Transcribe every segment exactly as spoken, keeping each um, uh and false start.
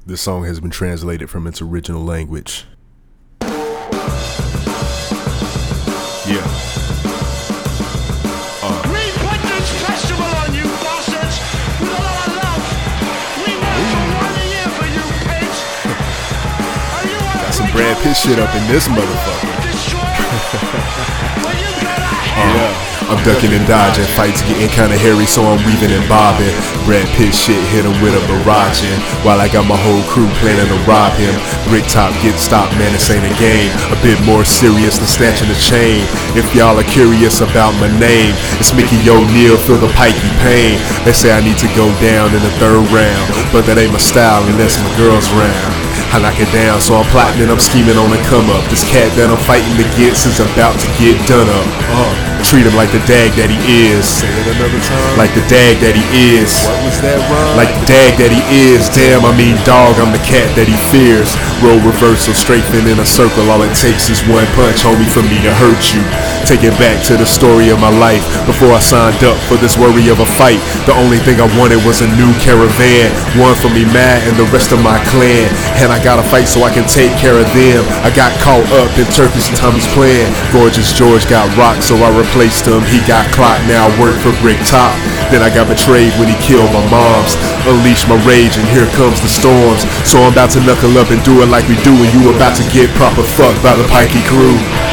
This song has been translated from its original language. Yeah. Uh. We put this festival on you bastards with a lot of love. We work for one a year for you pigs. Are you Got some Brad Pitt shit up in this motherfucker. Well, you go to hell. Yeah. I'm ducking and dodging, fights getting kinda hairy, so I'm weaving and bobbing. Brad Pitt shit hit him with a barraging, while I got my whole crew planning to rob him. Brick top get stopped, man, this ain't a game. A bit more serious than snatching a chain. If y'all are curious about my name, it's Mickey O'Neal, feel the pikey pain. They say I need to go down in the third round, but that ain't my style unless my girl's round. I knock it down, so I'm plotting and I'm scheming on a come up. This cat that I'm fighting against is about to get done up. Uh. Treat him like the dag that he is. Say it another time. Like the dag that he is. What was that rhyme? Like the dag that he is. Damn, I mean dog, I'm the cat that he fears. Roll reversal, strafing in a circle. All it takes is one punch, homie, for me to hurt you. Take it back to the story of my life. Before I signed up for this worry of a fight, the only thing I wanted was a new caravan. One for me, mad, and the rest of my clan. And I gotta fight so I can take care of them. I got caught up in Turkish and Tommy's plan. Gorgeous George got rocked, so I replaced him. He got clocked, now I work for Brick Top. Then I got betrayed when he killed my moms. Unleashed my rage and here comes the storms. So I'm about to knuckle up and do it like we do, and you about to get proper fucked by the Pikey crew.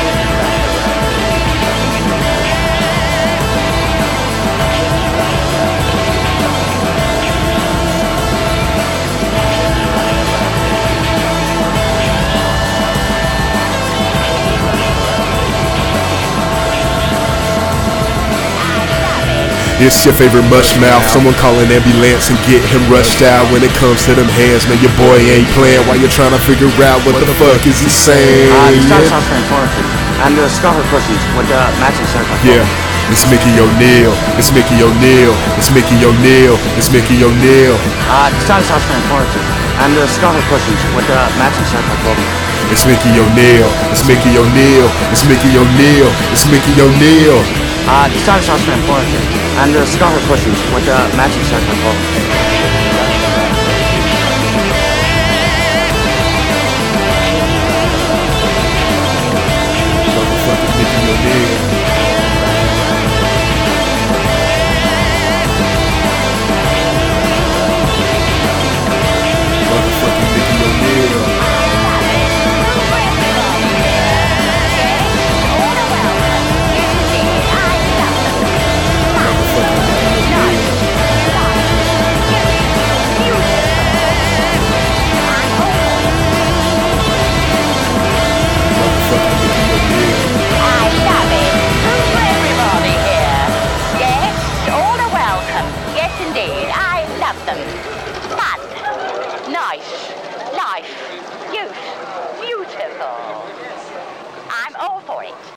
It's your favorite mush mouth. Someone call an ambulance and get him rushed out. When it comes to them hands, man, your boy ain't playing. While you're trying to figure out what the fuck is he saying? Uh, the Star Sounds Transformers and the Scarlet Pussies with the matching circle. Yeah, it's Mickey O'Neal. It's Mickey O'Neal. It's Mickey O'Neal. It's Mickey O'Neal. Uh, the Star Sounds Transformers and the Scarlet Pussies with the matching circle. It's Mickey O'Neal. It's Mickey O'Neal. It's Mickey O'Neal. It's Mickey O'Neal. Uh, the Star Sounds Transformers and the Scarlet Pussies with the matching circle. Indeed, I love them. Fun, nice, life, youth, beautiful. I'm all for it.